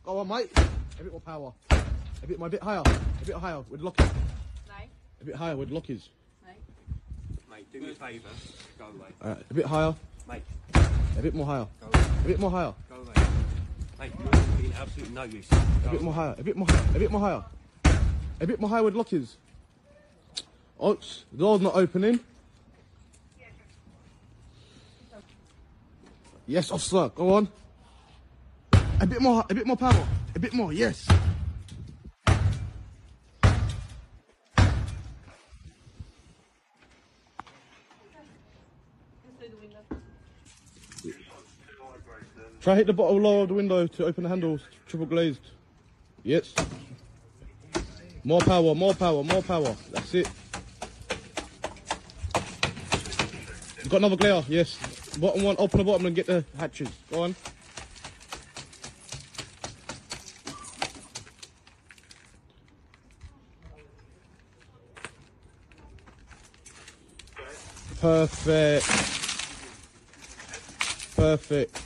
Go on, mate. A bit more power. A bit higher. A bit higher with lockies. No. A bit higher with lockies. No. Mate, do me a favour. Go away. Alright, a bit higher. Mate, A bit more higher. go away. A bit more higher. Go away. Mate, you're being absolutely no use. A bit more higher. A bit more higher. A bit more higher. A bit more higher with lockies. Oh, the door's not opening. Yes, officer. Go on. A bit more power. A bit more. Yes. Through the window. Try hit the bottom lower of the window to open the handles. Triple glazed. Yes. More power. More power. More power. That's it. You've got another glare. Yes. Bottom one. Open the bottom and get the hatches. Go on. Perfect. Perfect.